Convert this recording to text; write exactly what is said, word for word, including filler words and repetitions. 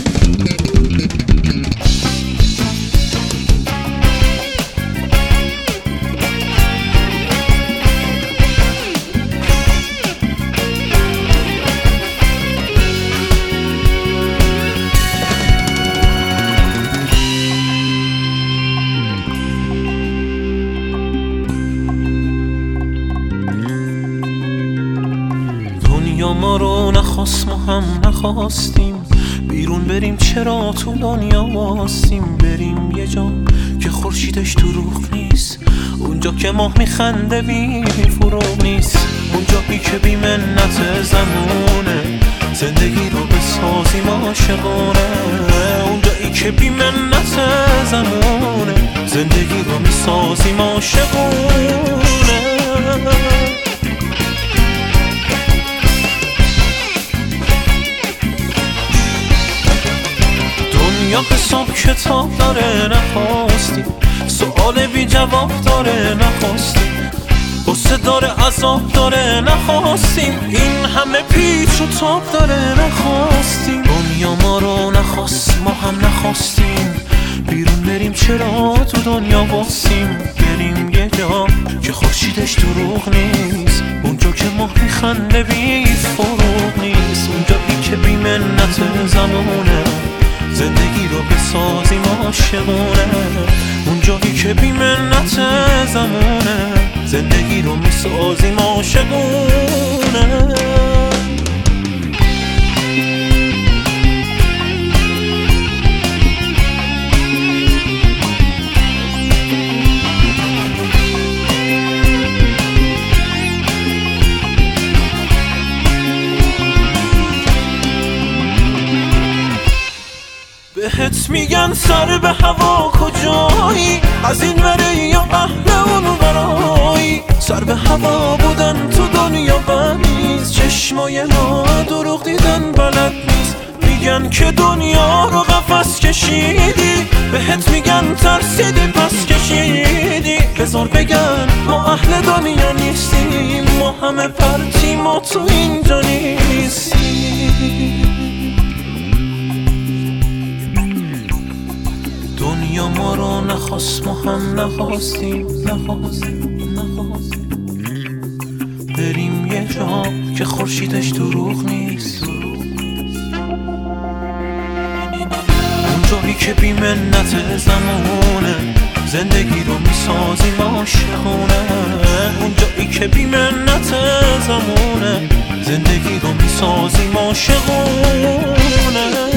دنیا ما رو نخواست، ما هم نخواستیم بیرون بریم، چرا تو دنیا واستیم؟ بریم یه جا که خورشیدش دروغ نیست، اونجا که ماه میخنده بی فروغ نیست، اونجایی که بی منت زمونه زندگی رو بسازیم عاشقونه، اونجایی که بی منت زمونه زندگی رو میسازیم عاشقونه. دنیا حساب کتاب داره نخواستیم، سؤال بی جواب داره نخواستیم، غصه داره عذاب داره نخواستیم، این همه پیچ و تاب داره نخواستیم. دنیا ما رو نخواست، ما هم نخواستیم بیرون بریم، چرا تو دنیا واسیم؟ بریم یه جا که خورشیدش دروغ نیست، اونجا که ماه میخنده بی فروغ نیست، اونجایی که بی منت زمونه زندگی رو بسازیم عاشقونه، اونجایی که بی منت زمونه زندگی رو میسازیم عاشقونه. بهت میگن سر به هوا کجایی، از این وره یا اهل اون ورایی، سر به هوا بودن تو دنیا بنیز، چشمای ما دروغ دیدن بلد نیست، میگن که دنیا رو قفس کشیدی، بهت میگن ترسیدی پس کشیدی، بذار بگن ما اهل دنیا نیستیم، ما همه پرتیم ما تو اینجا نیستیم. دنیا ما رو نخواست، ما هم نخواستیم نخواستیم نخواستیم بریم یه جا که خورشیدش دروغ نیست، اونجایی که بی منت زمونه زندگی رو میسازیم عاشقونه، اونجایی که بی منت زمونه زندگی رو میسازیم عاشقونه.